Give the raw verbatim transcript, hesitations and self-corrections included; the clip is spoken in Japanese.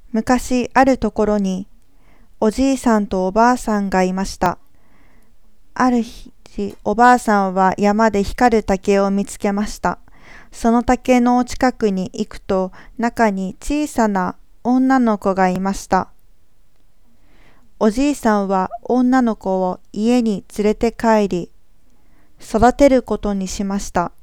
昔あるところに、おじいさんとおばあさんがいました。ある日、おばあさんは山で光る竹を見つけました。その竹の近くに行くと、中に小さな女の子がいました。おじいさんは女の子を家に連れて帰り、育てることにしました。